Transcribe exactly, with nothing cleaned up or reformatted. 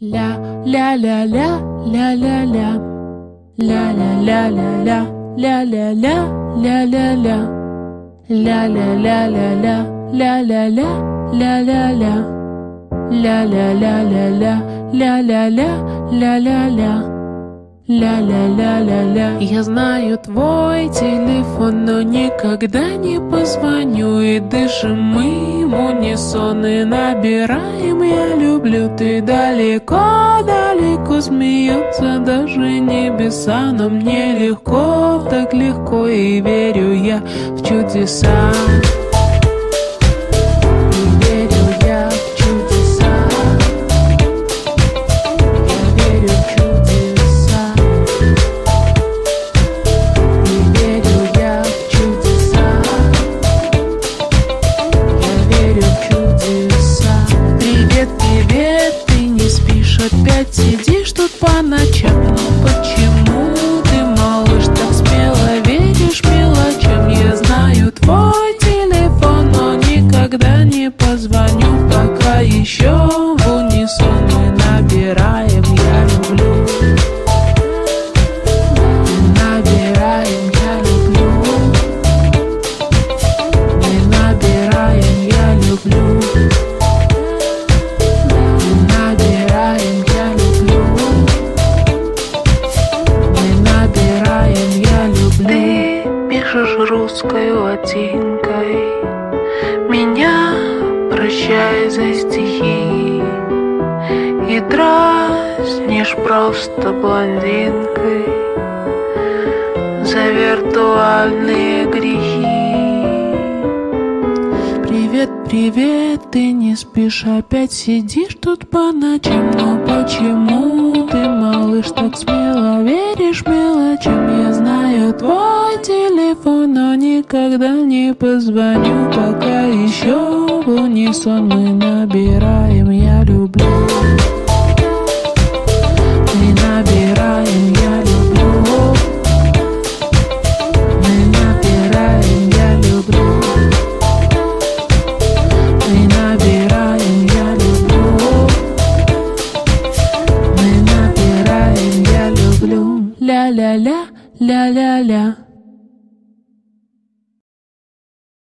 Ля, ля, ля, ля, ля, ля, ля. Ля, ля, ля, ля, ля, ля, ля, ля, ля, ля, ля. Ля, ля, ля, ля, ля, ля, ля, ля, ля, ля, ля. Ля, ля, ля, ля, ля, ля, ля, ля, ля, ля, ля. Ля, ля, ля, ля, ля. Я знаю твой телефон, но никогда не позвоню. И дышим мы в унисон и набираем «Я люблю». Ты далеко, далеко, смеются даже небеса. Но мне легко, так легко, и верю я в чудеса. Опять сидишь тут по ночам, но почему ты, малыш, так смело веришь мелочам? Я знаю твой телефон, но никогда не позвоню. Пока еще в унисон мы набираем «Я люблю». Мы набираем «Я люблю». Мы набираем «Я люблю». Пишешь русской латинкой, меня прощай за стихи, и дразнишь просто блондинкой за виртуальные грехи. Привет, привет, ты не спишь, опять сидишь тут по ночам. Но почему ты, малыш, так смело веришь мелочам? Я знаю твой телефон, но никогда не позвоню. Пока еще в унисон мы набираем «Я люблю».